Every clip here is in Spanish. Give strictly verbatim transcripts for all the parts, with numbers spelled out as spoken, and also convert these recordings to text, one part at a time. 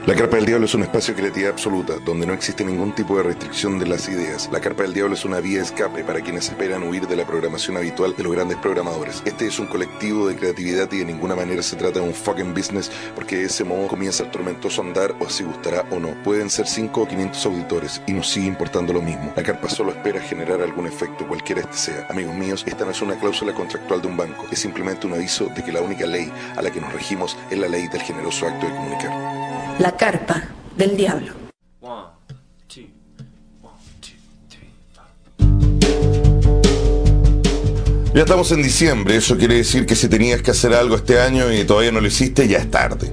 La Carpa del Diablo es un espacio de creatividad absoluta, donde no existe ningún tipo de restricción de las ideas. La Carpa del Diablo es una vía de escape para quienes esperan huir de la programación habitual de los grandes programadores. Este es un colectivo de creatividad y de ninguna manera se trata de un fucking business, porque de ese modo comienza el tormentoso andar, o así gustará o no. Pueden ser cinco o quinientos auditores, y nos sigue importando lo mismo. La Carpa solo espera generar algún efecto, cualquiera este sea. Amigos míos, esta no es una cláusula contractual de un banco, es simplemente un aviso de que la única ley a la que nos regimos es la ley del generoso acto de comunicar. La Carpa del Diablo. One, two, one, two, three, four. Ya estamos en diciembre, eso quiere decir que si tenías que hacer algo este año y todavía no lo hiciste, ya es tarde.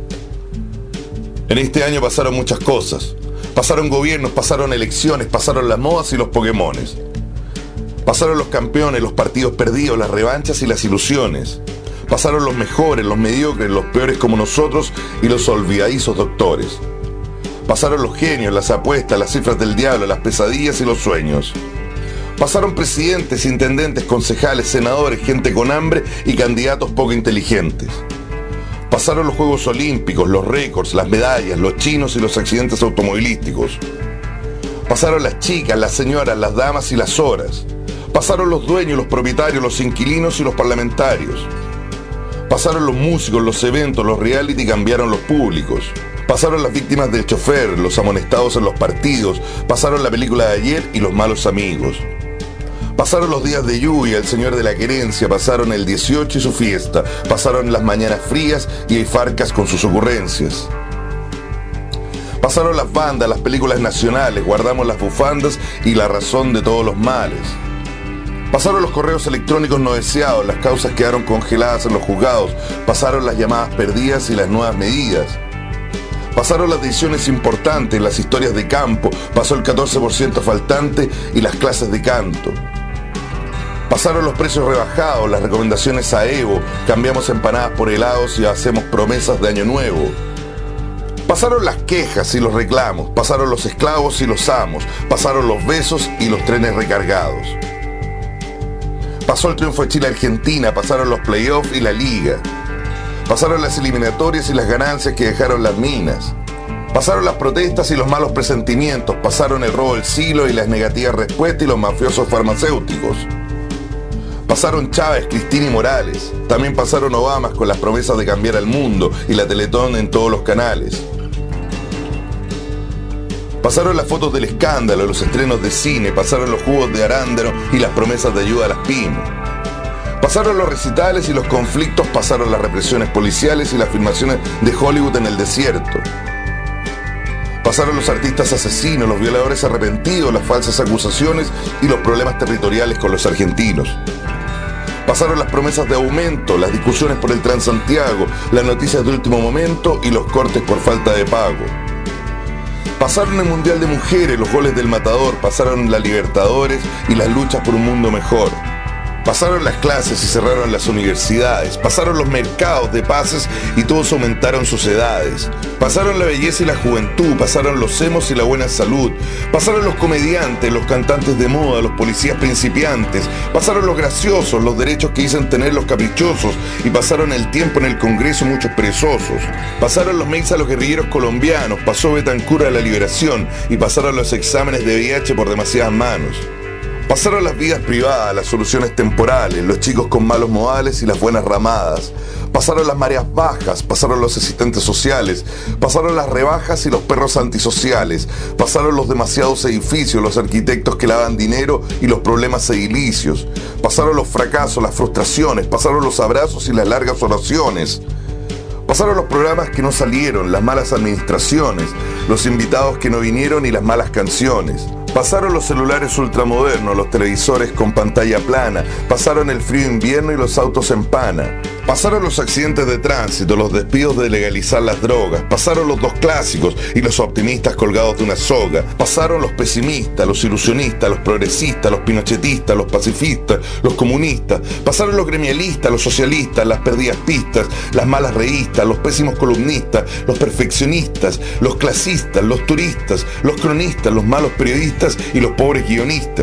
En este año pasaron muchas cosas. Pasaron gobiernos, pasaron elecciones, pasaron las modas y los pokémones. Pasaron los campeones, los partidos perdidos, las revanchas y las ilusiones. Pasaron los mejores, los mediocres, los peores como nosotros y los olvidadizos doctores. Pasaron los genios, las apuestas, las cifras del diablo, las pesadillas y los sueños. Pasaron presidentes, intendentes, concejales, senadores, gente con hambre y candidatos poco inteligentes. Pasaron los Juegos Olímpicos, los récords, las medallas, los chinos y los accidentes automovilísticos. Pasaron las chicas, las señoras, las damas y las horas. Pasaron los dueños, los propietarios, los inquilinos y los parlamentarios. Pasaron los músicos, los eventos, los reality cambiaron los públicos. Pasaron las víctimas del chofer, los amonestados en los partidos. Pasaron la película de ayer y los malos amigos. Pasaron los días de lluvia, el señor de la querencia. Pasaron el dieciocho y su fiesta. Pasaron las mañanas frías y hay farcas con sus ocurrencias. Pasaron las bandas, las películas nacionales. Guardamos las bufandas y la razón de todos los males. Pasaron los correos electrónicos no deseados, las causas quedaron congeladas en los juzgados, pasaron las llamadas perdidas y las nuevas medidas. Pasaron las decisiones importantes, las historias de campo, pasó el catorce por ciento faltante y las clases de canto. Pasaron los precios rebajados, las recomendaciones a Evo, cambiamos empanadas por helados y hacemos promesas de año nuevo. Pasaron las quejas y los reclamos, pasaron los esclavos y los amos, pasaron los besos y los trenes recargados. Pasó el triunfo de Chile-Argentina, pasaron los playoffs y la liga. Pasaron las eliminatorias y las ganancias que dejaron las minas. Pasaron las protestas y los malos presentimientos, pasaron el robo del siglo y las negativas respuestas y los mafiosos farmacéuticos. Pasaron Chávez, Cristina y Morales. También pasaron Obamas con las promesas de cambiar al mundo y la Teletón en todos los canales. Pasaron las fotos del escándalo, los estrenos de cine, pasaron los jugos de arándano y las promesas de ayuda a las pymes. Pasaron los recitales y los conflictos, pasaron las represiones policiales y las filmaciones de Hollywood en el desierto. Pasaron los artistas asesinos, los violadores arrepentidos, las falsas acusaciones y los problemas territoriales con los argentinos. Pasaron las promesas de aumento, las discusiones por el Transantiago, las noticias de último momento y los cortes por falta de pago. Pasaron el Mundial de Mujeres, los goles del Matador, pasaron la Libertadores y las luchas por un mundo mejor. Pasaron las clases y cerraron las universidades, pasaron los mercados de pases y todos aumentaron sus edades. Pasaron la belleza y la juventud, pasaron los emos y la buena salud, pasaron los comediantes, los cantantes de moda, los policías principiantes, pasaron los graciosos, los derechos que dicen tener los caprichosos y pasaron el tiempo en el Congreso muchos perezosos. Pasaron los mails a los guerrilleros colombianos, pasó Betancur a la liberación y pasaron los exámenes de V I H por demasiadas manos. Pasaron las vidas privadas, las soluciones temporales, los chicos con malos modales y las buenas ramadas. Pasaron las mareas bajas, pasaron los asistentes sociales, pasaron las rebajas y los perros antisociales, pasaron los demasiados edificios, los arquitectos que lavan dinero y los problemas edilicios, pasaron los fracasos, las frustraciones, pasaron los abrazos y las largas oraciones. Pasaron los programas que no salieron, las malas administraciones, los invitados que no vinieron y las malas canciones. Pasaron los celulares ultramodernos, los televisores con pantalla plana, pasaron el frío invierno y los autos en pana. Pasaron los accidentes de tránsito, los despidos de legalizar las drogas, pasaron los dos clásicos y los optimistas colgados de una soga, pasaron los pesimistas, los ilusionistas, los progresistas, los pinochetistas, los pacifistas, los comunistas, pasaron los gremialistas, los socialistas, las perdidas pistas, las malas reístas, los pésimos columnistas, los perfeccionistas, los clasistas, los turistas, los cronistas, los malos periodistas y los pobres guionistas.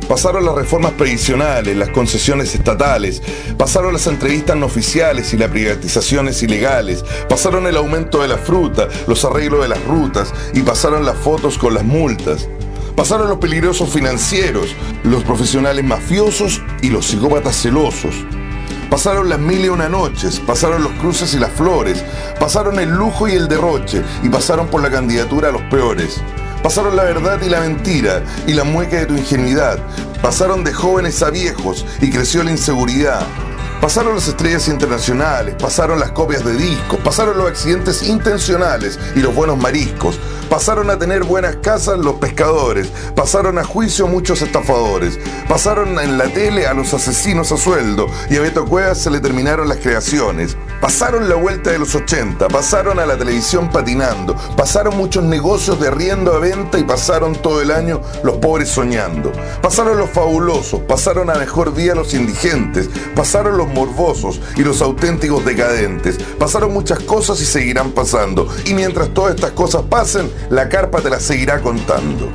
Pasaron las reformas previsionales, las concesiones estatales, pasaron las entrevistas no oficiales y las privatizaciones ilegales, pasaron el aumento de la fruta, los arreglos de las rutas y pasaron las fotos con las multas. Pasaron los peligrosos financieros, los profesionales mafiosos y los psicópatas celosos. Pasaron las mil y una noches, pasaron los cruces y las flores, pasaron el lujo y el derroche y pasaron por la candidatura a los peores. Pasaron la verdad y la mentira y la mueca de tu ingenuidad. Pasaron de jóvenes a viejos y creció la inseguridad. Pasaron las estrellas internacionales, pasaron las copias de discos, pasaron los accidentes intencionales y los buenos mariscos, pasaron a tener buenas casas los pescadores, pasaron a juicio muchos estafadores, pasaron en la tele a los asesinos a sueldo y a Beto Cuevas se le terminaron las creaciones, pasaron la vuelta de los ochenta, pasaron a la televisión patinando, pasaron muchos negocios de arriendo a venta y pasaron todo el año los pobres soñando, pasaron los fabulosos, pasaron a mejor día los indigentes, pasaron los morbosos y los auténticos decadentes. Pasaron muchas cosas y seguirán pasando. Y mientras todas estas cosas pasen, la carpa te las seguirá contando.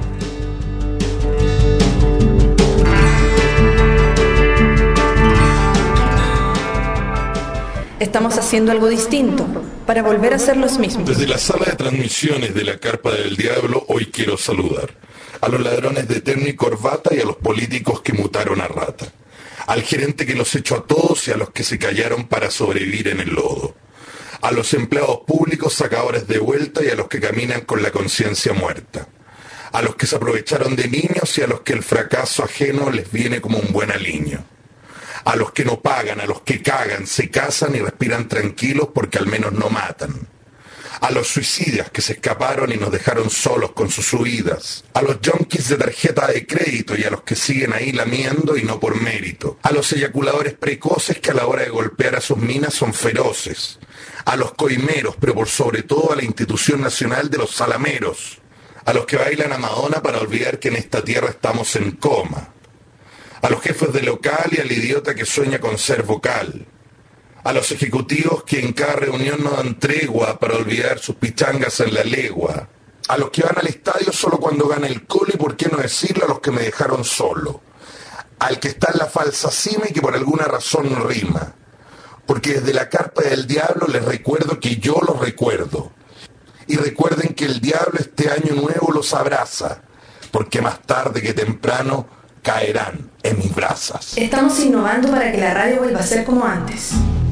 Estamos haciendo algo distinto para volver a ser los mismos. Desde la sala de transmisiones de la Carpa del Diablo, hoy quiero saludar a los ladrones de terno y corbata y a los políticos que mutaron a rata. Al gerente que los echó a todos y a los que se callaron para sobrevivir en el lodo. A los empleados públicos sacadores de vuelta y a los que caminan con la conciencia muerta. A los que se aprovecharon de niños y a los que el fracaso ajeno les viene como un buen aliño. A los que no pagan, a los que cagan, se casan y respiran tranquilos porque al menos no matan. A los suicidas que se escaparon y nos dejaron solos con sus huidas. A los junkies de tarjeta de crédito y a los que siguen ahí lamiendo y no por mérito. A los eyaculadores precoces que a la hora de golpear a sus minas son feroces. A los coimeros, pero por sobre todo a la institución nacional de los salameros. A los que bailan a Madonna para olvidar que en esta tierra estamos en coma. A los jefes de local y al idiota que sueña con ser vocal. A los ejecutivos que en cada reunión no dan tregua para olvidar sus pichangas en la legua. A los que van al estadio solo cuando gana el Colo y por qué no decirlo a los que me dejaron solo. Al que está en la falsa cima y que por alguna razón no rima. Porque desde la Carpa del Diablo les recuerdo que yo los recuerdo. Y recuerden que el diablo este año nuevo los abraza. Porque más tarde que temprano caerán en mis brasas. Estamos innovando para que la radio vuelva a ser como antes.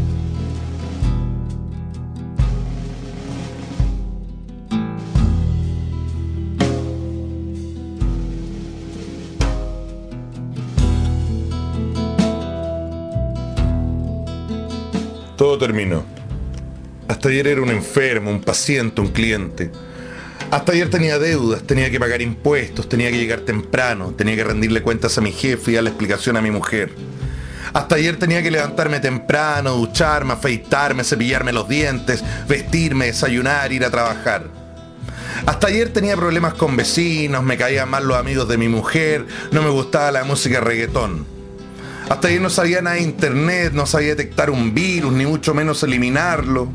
Todo terminó. Hasta ayer era un enfermo, un paciente, un cliente. Hasta ayer tenía deudas, tenía que pagar impuestos, tenía que llegar temprano, tenía que rendirle cuentas a mi jefe y dar la explicación a mi mujer. Hasta ayer tenía que levantarme temprano, ducharme, afeitarme, cepillarme los dientes, vestirme, desayunar, ir a trabajar. Hasta ayer tenía problemas con vecinos, me caían mal los amigos de mi mujer, no me gustaba la música reggaetón. Hasta ayer no sabía nada de internet, no sabía detectar un virus, ni mucho menos eliminarlo.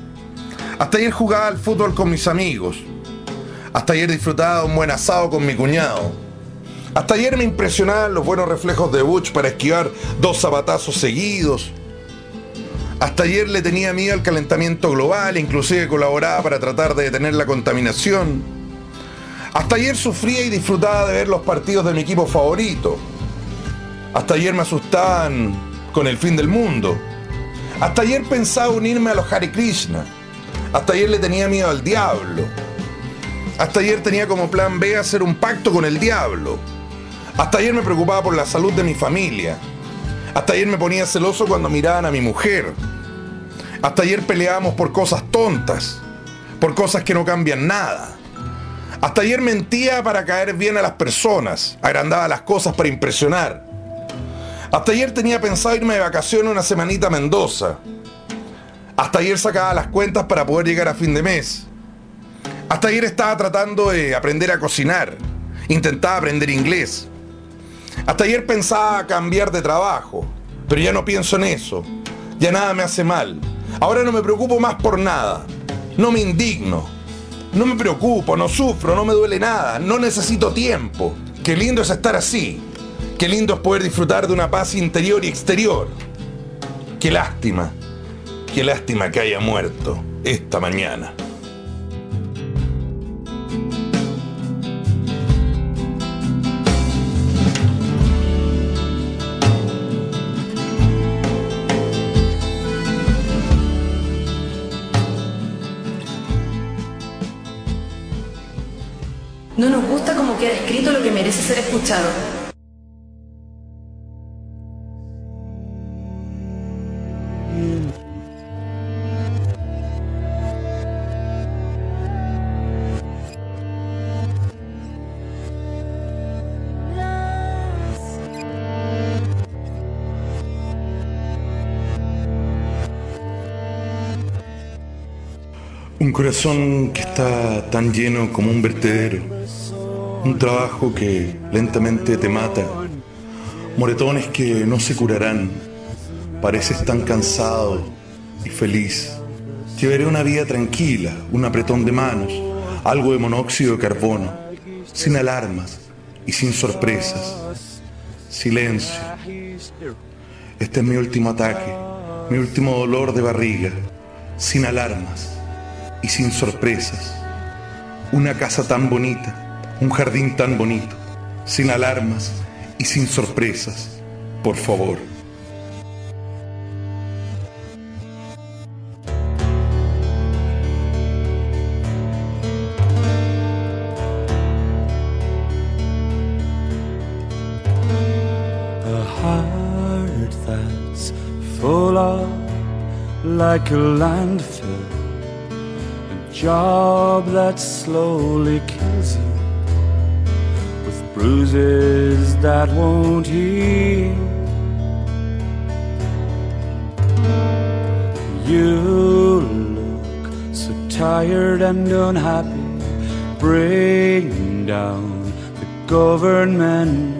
Hasta ayer jugaba al fútbol con mis amigos. Hasta ayer disfrutaba un buen asado con mi cuñado. Hasta ayer me impresionaban los buenos reflejos de Butch para esquivar dos zapatazos seguidos. Hasta ayer le tenía miedo al calentamiento global, inclusive colaboraba para tratar de detener la contaminación. Hasta ayer sufría y disfrutaba de ver los partidos de mi equipo favorito. Hasta ayer me asustaban con el fin del mundo. Hasta ayer pensaba unirme a los Hare Krishna. Hasta ayer le tenía miedo al diablo. Hasta ayer tenía como plan B hacer un pacto con el diablo. Hasta ayer me preocupaba por la salud de mi familia. Hasta ayer me ponía celoso cuando miraban a mi mujer. Hasta ayer peleábamos por cosas tontas, por cosas que no cambian nada. Hasta ayer mentía para caer bien a las personas, agrandaba las cosas para impresionar. Hasta ayer tenía pensado irme de vacaciones una semanita a Mendoza. Hasta ayer sacaba las cuentas para poder llegar a fin de mes. Hasta ayer estaba tratando de aprender a cocinar. Intentaba aprender inglés. Hasta ayer pensaba cambiar de trabajo. Pero ya no pienso en eso. Ya nada me hace mal. Ahora no me preocupo más por nada. No me indigno. No me preocupo, no sufro, no me duele nada. No necesito tiempo. Qué lindo es estar así. Qué lindo es poder disfrutar de una paz interior y exterior. Qué lástima, qué lástima que haya muerto esta mañana. No nos gusta cómo queda escrito lo que merece ser escuchado. Un corazón que está tan lleno como un vertedero, un trabajo que lentamente te mata, moretones que no se curarán, pareces tan cansado y feliz. Llevaré una vida tranquila, un apretón de manos, algo de monóxido de carbono, sin alarmas y sin sorpresas. Silencio. Este es mi último ataque, mi último dolor de barriga, sin alarmas y sin sorpresas. Una casa tan bonita, un jardín tan bonito, sin alarmas y sin sorpresas. Por favor. A heart that's full of like a landfill, a job that slowly kills you, with bruises that won't heal. You look so tired and unhappy, bring down the government.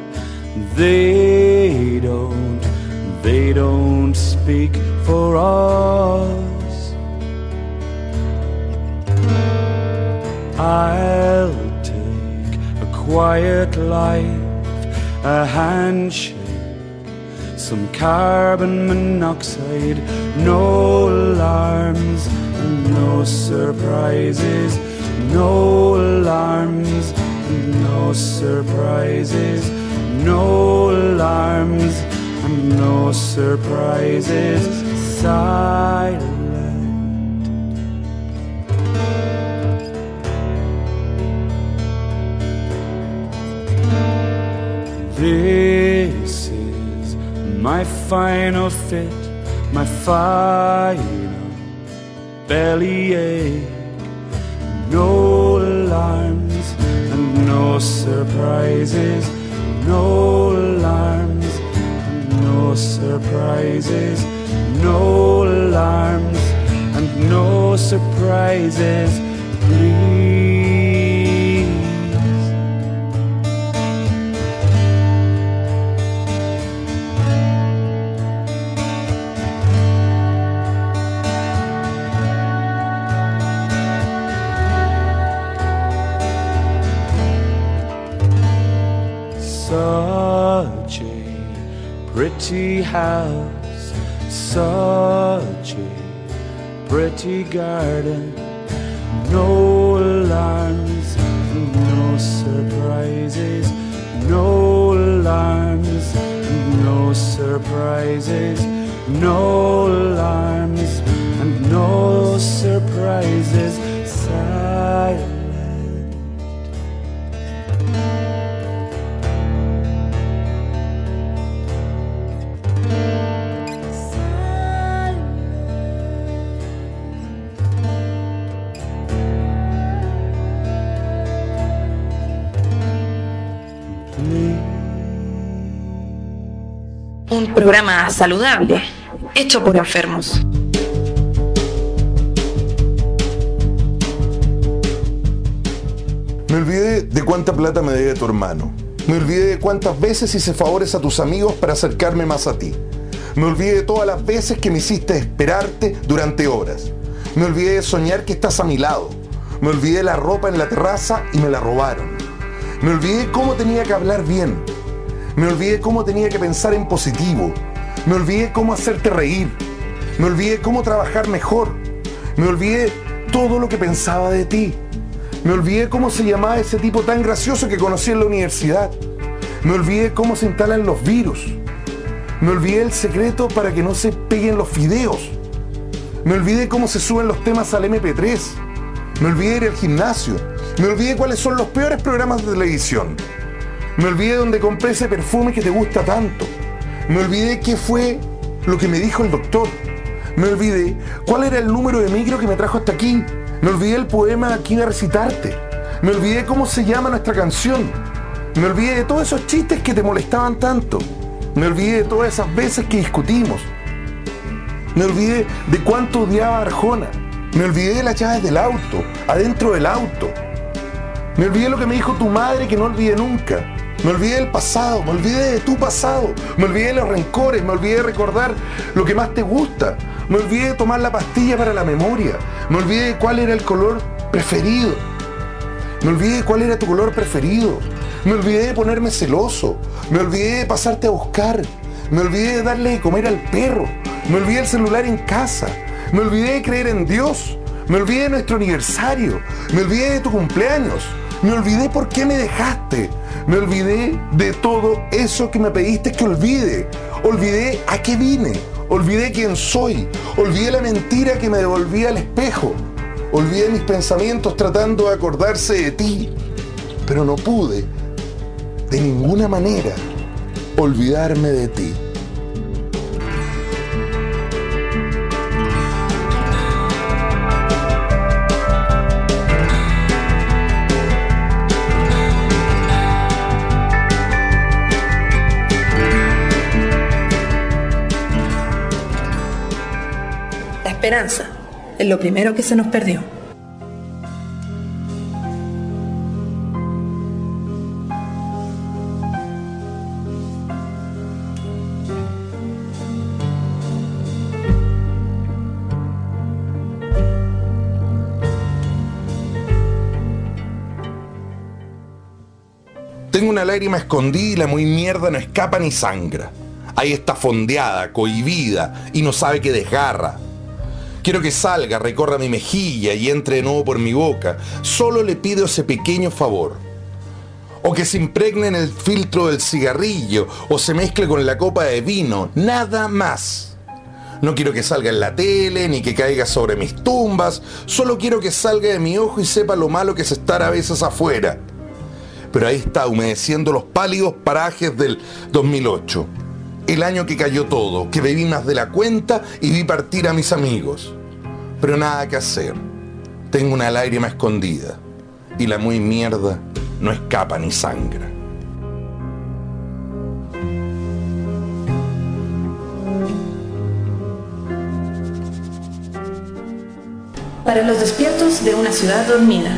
They don't, they don't speak for us. I'll take a quiet life, a handshake, some carbon monoxide, no alarms, no surprises, no alarms, no surprises, no alarms and no surprises. Silent. This is my final fit, my final bellyache. No alarms and no surprises, no alarms, no surprises, no alarms and no surprises, please. Such a pretty house, such a pretty garden, no alarms, no surprises, no alarms, no surprises, no alarms and no surprises. Silent. Un programa saludable, hecho por enfermos. Me olvidé de cuánta plata me debe tu hermano. Me olvidé de cuántas veces hice favores a tus amigos para acercarme más a ti. Me olvidé de todas las veces que me hiciste esperarte durante horas. Me olvidé de soñar que estás a mi lado. Me olvidé de la ropa en la terraza y me la robaron. Me olvidé cómo tenía que hablar bien. Me olvidé cómo tenía que pensar en positivo. Me olvidé cómo hacerte reír. Me olvidé cómo trabajar mejor. Me olvidé todo lo que pensaba de ti. Me olvidé cómo se llamaba ese tipo tan gracioso que conocí en la universidad. Me olvidé cómo se instalan los virus. Me olvidé el secreto para que no se peguen los fideos. Me olvidé cómo se suben los temas al eme pe tres. Me olvidé ir al gimnasio. Me olvidé cuáles son los peores programas de televisión. Me olvidé dónde compré ese perfume que te gusta tanto. Me olvidé qué fue lo que me dijo el doctor. Me olvidé cuál era el número de micro que me trajo hasta aquí. Me olvidé el poema que iba a recitarte. Me olvidé cómo se llama nuestra canción. Me olvidé de todos esos chistes que te molestaban tanto. Me olvidé de todas esas veces que discutimos. Me olvidé de cuánto odiaba a Arjona. Me olvidé de las llaves del auto, adentro del auto. Me olvidé lo que me dijo tu madre que no olvidé nunca. Me olvidé del pasado, me olvidé de tu pasado. Me olvidé de los rencores, me olvidé de recordar lo que más te gusta. Me olvidé de tomar la pastilla para la memoria. Me olvidé de cuál era el color preferido. Me olvidé de cuál era tu color preferido. Me olvidé de ponerme celoso. Me olvidé de pasarte a buscar. Me olvidé de darle de comer al perro. Me olvidé del celular en casa. Me olvidé de creer en Dios. Me olvidé de nuestro aniversario. Me olvidé de tu cumpleaños. Me olvidé por qué me dejaste. Me olvidé de todo eso que me pediste que olvide. Olvidé a qué vine. Olvidé quién soy. Olvidé la mentira que me devolvía al espejo. Olvidé mis pensamientos tratando de acordarse de ti. Pero no pude, de ninguna manera, olvidarme de ti. La esperanza es lo primero que se nos perdió. Tengo una lágrima escondida y la muy mierda no escapa ni sangra. Ahí está fondeada, cohibida y no sabe qué desgarra. Quiero que salga, recorra mi mejilla y entre de nuevo por mi boca. Solo le pido ese pequeño favor. O que se impregne en el filtro del cigarrillo o se mezcle con la copa de vino. Nada más. No quiero que salga en la tele ni que caiga sobre mis tumbas. Solo quiero que salga de mi ojo y sepa lo malo que es estar a veces afuera. Pero ahí está, humedeciendo los pálidos parajes del dos mil ocho. El año que cayó todo, que bebí más de la cuenta y vi partir a mis amigos. Pero nada que hacer. Tengo una lágrima escondida. Y la muy mierda no escapa ni sangra. Para los despiertos de una ciudad dormida.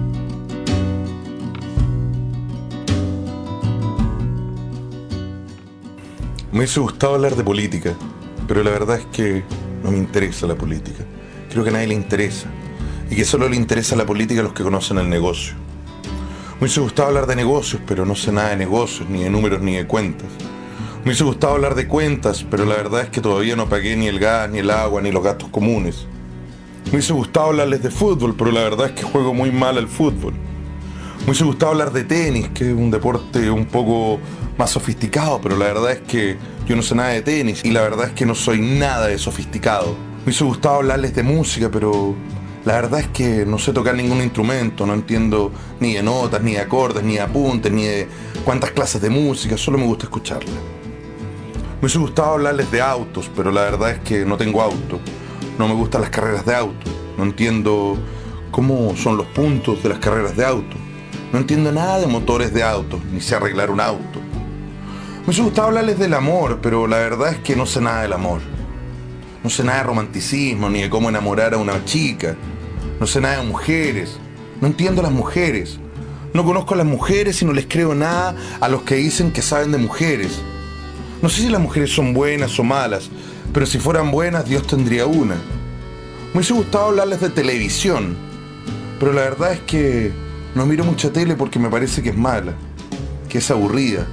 Me hubiese gustado hablar de política, pero la verdad es que no me interesa la política. Creo que a nadie le interesa. Y que solo le interesa la política a los que conocen el negocio. Me hubiese gustado hablar de negocios, pero no sé nada de negocios, ni de números, ni de cuentas. Me hubiese gustado hablar de cuentas, pero la verdad es que todavía no pagué ni el gas, ni el agua, ni los gastos comunes. Me hubiese gustado hablarles de fútbol, pero la verdad es que juego muy mal al fútbol. Me hubiese gustado hablar de tenis, que es un deporte un poco más sofisticado, pero la verdad es que yo no sé nada de tenis y la verdad es que no soy nada de sofisticado. Me hubiese gustado hablarles de música, pero la verdad es que no sé tocar ningún instrumento, no entiendo ni de notas, ni de acordes, ni de apuntes, ni de cuántas clases de música, solo me gusta escucharla. Me hubiese gustado hablarles de autos, pero la verdad es que no tengo auto. No me gustan las carreras de auto. No entiendo cómo son los puntos de las carreras de auto. No entiendo nada de motores de autos, ni sé arreglar un auto. Me hubiese gustado hablarles del amor, pero la verdad es que no sé nada del amor. No sé nada de romanticismo, ni de cómo enamorar a una chica. No sé nada de mujeres. No entiendo a las mujeres. No conozco a las mujeres y no les creo nada a los que dicen que saben de mujeres. No sé si las mujeres son buenas o malas, pero si fueran buenas, Dios tendría una. Me hubiese gustado hablarles de televisión, pero la verdad es que no miro mucha tele porque me parece que es mala, que es aburrida,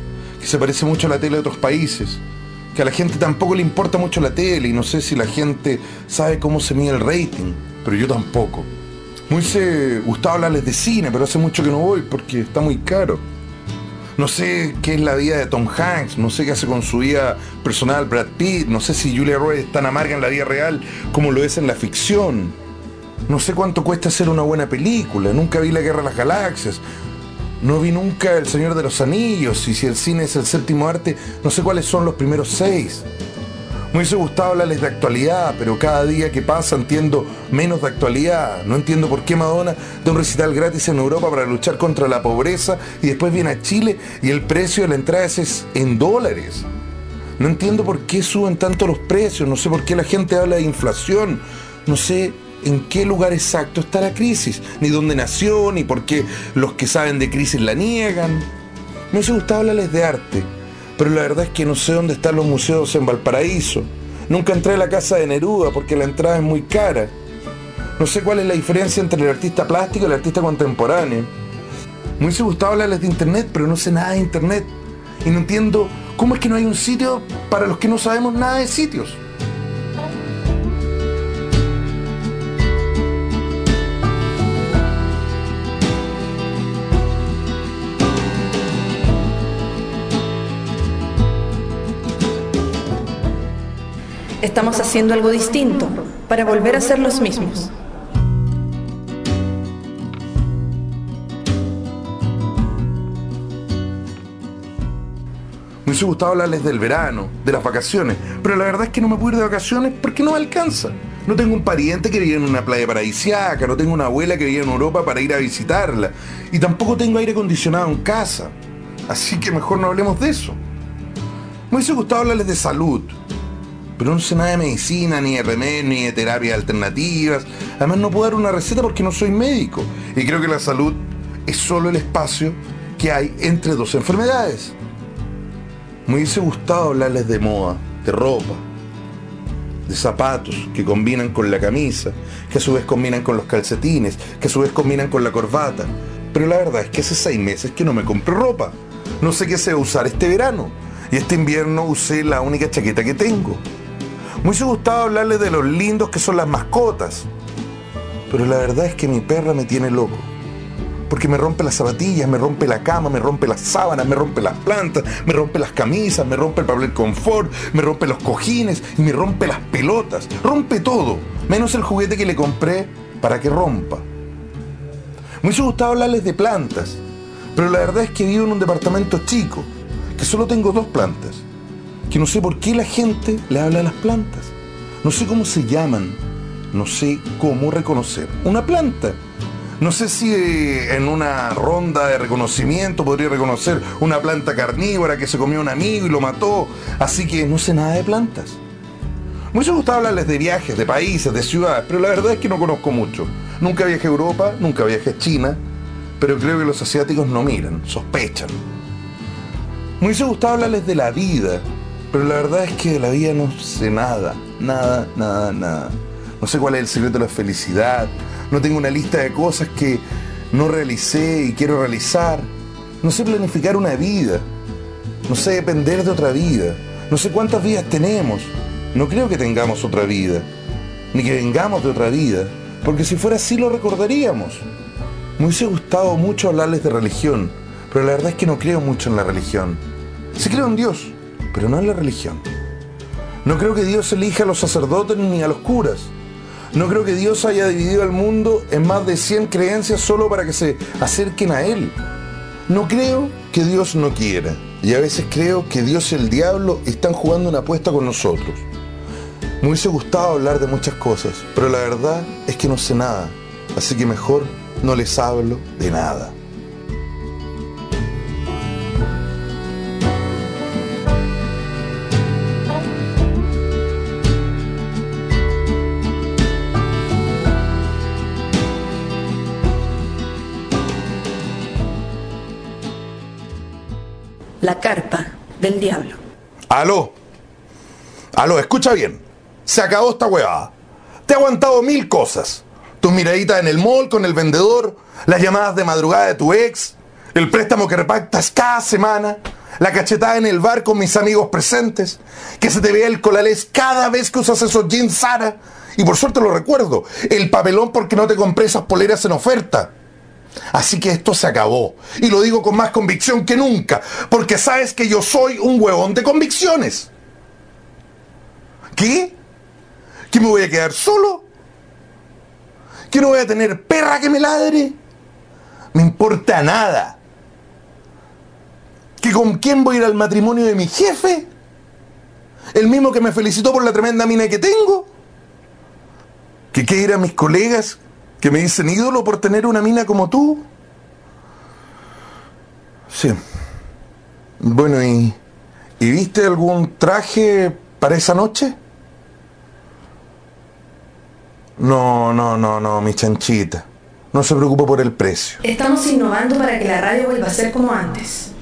que se parece mucho a la tele de otros países, que a la gente tampoco le importa mucho la tele, y no sé si la gente sabe cómo se mide el rating, pero yo tampoco. Me hubiese gustado hablarles de cine, pero hace mucho que no voy porque está muy caro. No sé qué es la vida de Tom Hanks, no sé qué hace con su vida personal Brad Pitt, no sé si Julia Roberts es tan amarga en la vida real como lo es en la ficción. No sé cuánto cuesta hacer una buena película, nunca vi La Guerra de las Galaxias, no vi nunca El Señor de los Anillos, y si el cine es el séptimo arte, no sé cuáles son los primeros seis. Me hubiese gustado hablarles de actualidad, pero cada día que pasa entiendo menos de actualidad. No entiendo por qué Madonna da un recital gratis en Europa para luchar contra la pobreza y después viene a Chile y el precio de la entrada es en dólares. No entiendo por qué suben tanto los precios, no sé por qué la gente habla de inflación, no sé en qué lugar exacto está la crisis, ni dónde nació, ni por qué los que saben de crisis la niegan. Me hubiese gustado hablarles de arte, pero la verdad es que no sé dónde están los museos en Valparaíso. Nunca entré a la casa de Neruda porque la entrada es muy cara. No sé cuál es la diferencia entre el artista plástico y el artista contemporáneo. Me hubiese gustado hablarles de internet, pero no sé nada de internet. Y no entiendo cómo es que no hay un sitio para los que no sabemos nada de sitios. Estamos haciendo algo distinto para volver a ser los mismos. Me hubiese gustado hablarles del verano, de las vacaciones, pero la verdad es que no me puedo ir de vacaciones porque no me alcanza. No tengo un pariente que vive en una playa paradisíaca, no tengo una abuela que vive en Europa para ir a visitarla, y tampoco tengo aire acondicionado en casa. Así que mejor no hablemos de eso. Me hubiese gustado hablarles de salud, pero no sé nada de medicina, ni de remedios, ni de terapias alternativas. Además no puedo dar una receta porque no soy médico. Y creo que la salud es solo el espacio que hay entre dos enfermedades. Me hubiese gustado hablarles de moda, de ropa, de zapatos que combinan con la camisa, que a su vez combinan con los calcetines, que a su vez combinan con la corbata. Pero la verdad es que hace seis meses que no me compro ropa. No sé qué se va a usar este verano. Y este invierno usé la única chaqueta que tengo. Me hubiese gustado hablarles de los lindos que son las mascotas, pero la verdad es que mi perra me tiene loco, porque me rompe las zapatillas, me rompe la cama, me rompe las sábanas, me rompe las plantas, me rompe las camisas, me rompe el papel confort, me rompe los cojines y me rompe las pelotas. Rompe todo, menos el juguete que le compré para que rompa. Me hubiese gustado hablarles de plantas, pero la verdad es que vivo en un departamento chico, que solo tengo dos plantas, que no sé por qué la gente le habla a las plantas. No sé cómo se llaman, no sé cómo reconocer una planta. No sé si eh, en una ronda de reconocimiento podría reconocer una planta carnívora que se comió a un amigo y lo mató, así que no sé nada de plantas. Me hubiese gustado hablarles de viajes, de países, de ciudades, pero la verdad es que no conozco mucho. Nunca viajé a Europa, nunca viajé a China, pero creo que los asiáticos no miran, sospechan. Me hubiese gustado hablarles de la vida, pero la verdad es que de la vida no sé nada, nada, nada, nada. No sé cuál es el secreto de la felicidad, no tengo una lista de cosas que no realicé y quiero realizar. No sé planificar una vida, no sé depender de otra vida, no sé cuántas vidas tenemos. No creo que tengamos otra vida, ni que vengamos de otra vida, porque si fuera así lo recordaríamos. Me hubiese gustado mucho hablarles de religión, pero la verdad es que no creo mucho en la religión. Sí creo en Dios, pero no en la religión. No creo que Dios elija a los sacerdotes ni a los curas. No creo que Dios haya dividido al mundo en más de cien creencias solo para que se acerquen a Él. No creo que Dios no quiera. Y a veces creo que Dios y el diablo están jugando una apuesta con nosotros. Me hubiese gustado hablar de muchas cosas, pero la verdad es que no sé nada. Así que mejor no les hablo de nada. La carpa del diablo. Aló, aló, escucha bien. Se acabó esta huevada. Te he aguantado mil cosas. Tus miraditas en el mall con el vendedor, las llamadas de madrugada de tu ex, el préstamo que repactas cada semana, La cachetada en el bar con mis amigos presentes. Que se te vea el colalés cada vez que usas esos jeans Zara. Y por suerte lo recuerdo. El papelón porque no te compré esas poleras en oferta. Así que esto se acabó. Y lo digo con más convicción que nunca. Porque sabes que yo soy un huevón de convicciones. ¿Qué? ¿Que me voy a quedar solo? ¿Que no voy a tener perra que me ladre? Me importa nada. ¿Que con quién voy a ir al matrimonio de mi jefe? ¿El mismo que me felicitó por la tremenda mina que tengo? ¿Que qué ir a mis colegas que me dicen ídolo por tener una mina como tú? Sí. Bueno, ¿y, ¿y viste algún traje para esa noche? No, no, no, no, mi chanchita. No se preocupe por el precio. Estamos innovando para que la radio vuelva a ser como antes.